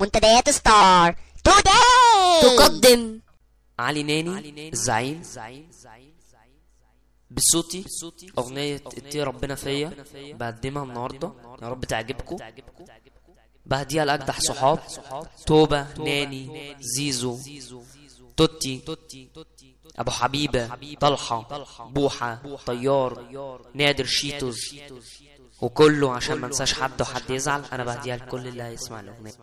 منتديات ستار توداي تقدم علي ناني الزعيم بصوتي أغنية اتي ربنا فيا. بقدمها النهاردة، يا رب تعجبكم. بهديها لأجدح صحاب: توبة، ناني، زيزو، توتي، أبو حبيبة، طلحة، بوحة، طيار، نادر، شيتوز، وكله عشان ما انساش حد وحد يزعل. أنا بهديها لكل اللي هيسمع الأغنية.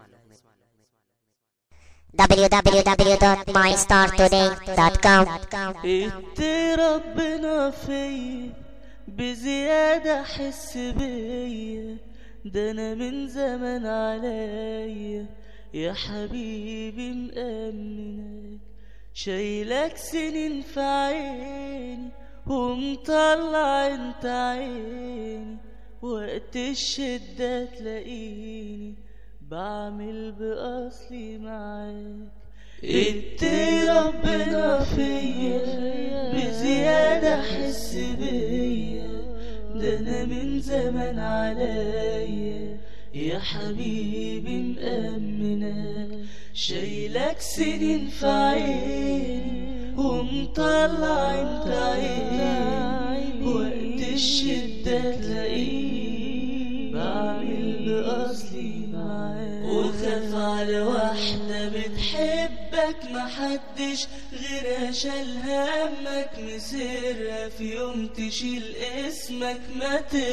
www.mystartoday.com. اتي ربنا فيا بزيادة حس بيا، ده انا من زمان عليا يا حبيبي مأمنك، شايلك سنين في عيني ومطلع انت عيني، وقت الشدة تلاقيني بعمل بأصلي معاك. اتي ربنا فيا بزيادة حس بيا، ده انا من زمان عليا يا حبيبي مأمنك، شايلك سنين في عيني ومطلع انت عيني، وقت الشدة تلاقيني بعمل بأصلي معاك. وخاف على واحدة بتحبك محدش غيرها شال همك، مسيرها في يوم تشيل اسمك ما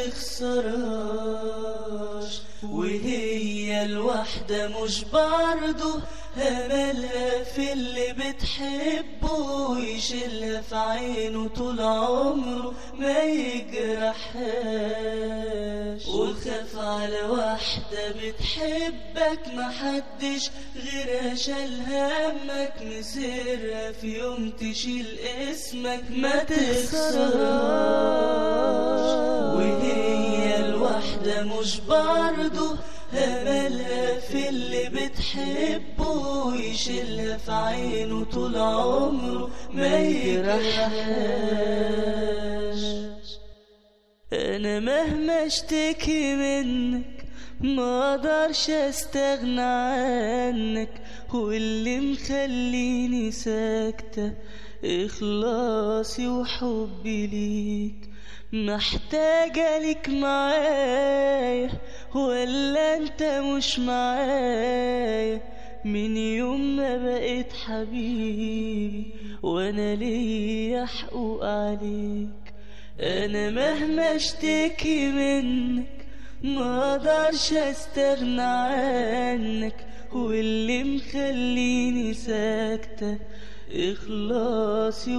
تخسرهاش، وهي الواحدة مش برضه هملها في اللي بتحبه، يشيلها في عينه طول عمره ما يجرحهاش. وخاف على واحدة بتحبك محدش غيرها شال همك، مسيرها في يوم تشيل اسمك ما تخسرهاش، وهي الواحدة مش برضه هملها في اللي بتحبه، يشيلها في عينه طول عمره ما يجرحهاش. انا مهما اشتكي منك ما اقدرش استغنى عنك، واللي مخليني ساكتة اخلاصي وحبي ليك، محتاجة ليك معايا ولا انت مش معايا، من يوم ما بقيت حبيبي وانا ليا حقوق عليك. انا مهما اشتكي منك ما اقدرش استغنى عنك، واللي مخليني ساكتة اخلاصي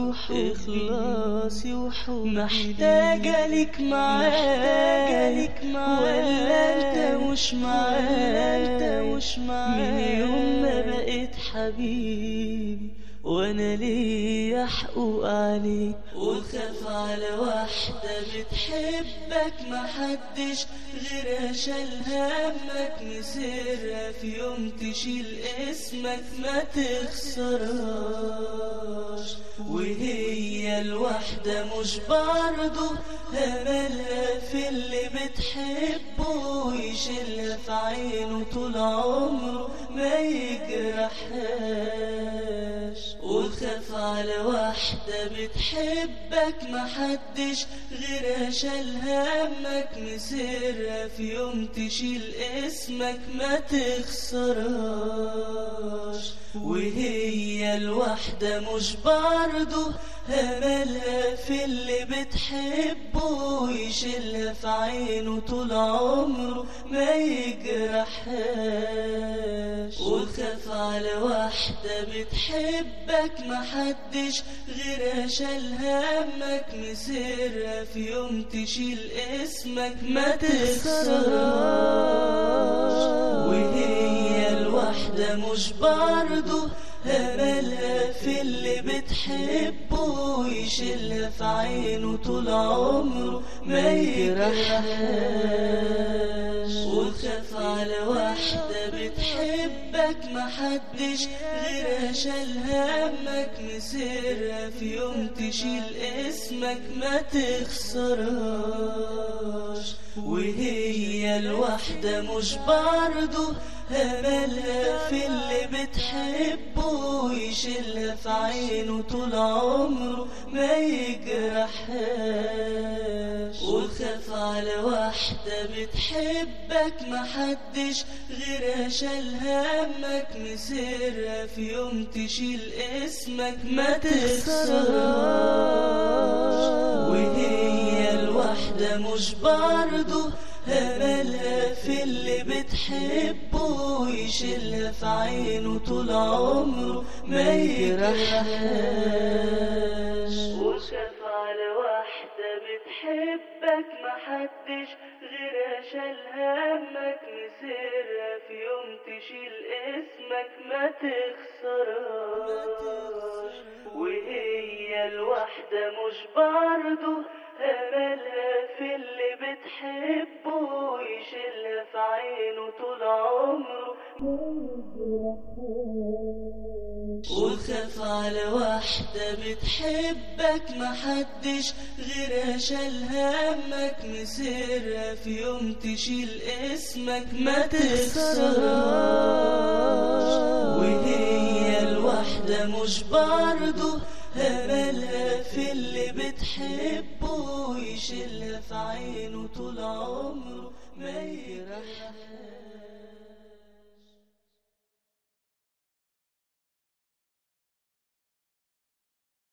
وحبي، محتاجة ليك معايا ولا انت مش معايا، من يوم ما بقيت حبيبي وانا ليا حقوق عليك. وخاف على واحدة بتحبك محدش غيرها شال همك، مسيرها في يوم تشيل اسمك ما تخسرهاش، وهي الواحدة مش برضه هملها في اللي بتحبه، يشيلها في عينه طول عمره ما يجرحهاش. وخاف على واحدة بتحبك محدش غيرها شال همك، مسيرها في يوم تشيل اسمك ما تخسرهاش، وهي الواحدة مش برضه هملها في اللي بتحبه، يشيلها في عينه طول عمره ما يجرحهاش. وخاف على واحدة بتحبك محدش غيرها شال همك، مسيرها في يوم تشيل اسمك ما تخسرهاش، وهي الواحدة مش برضه هملها في اللي بتحبه، يشيلها في عينه طول عمره ما يجرحهاش. وخاف على واحدة بتحبك محدش غيرها شال همك، مسيرها في يوم تشيل اسمك ما تخسرهاش، وهي الواحدة مش برضه أملها في اللي بتحبه ويشيلها في عينه طول عمره ما يجرحهاش. وخاف على واحدة بتحبك محدش غيرها شال همك، مسيرها في يوم تشيل اسمك ما تخسرهاش. وهي الواحدة مش برضه أملها في اللي بتحبه ويشيلها في عينه طول عمره ما يجرحهاش. وخاف على واحدة بتحبك محدش غيرها شال همك، مسيرها في يوم تشيل اسمك ما تخسرهاش. وهي الواحدة مش برضه أملها في اللي بتحبه ويشيلها في عينه طول عمره. وخاف على واحدة بتحبك محدش غيرها شال همك، مسيرها في يوم تشيل اسمك ما تخسرهاش. وهي الواحدة مش برضه أملها في اللي بتحبه ويشيلها في عينه طول عمره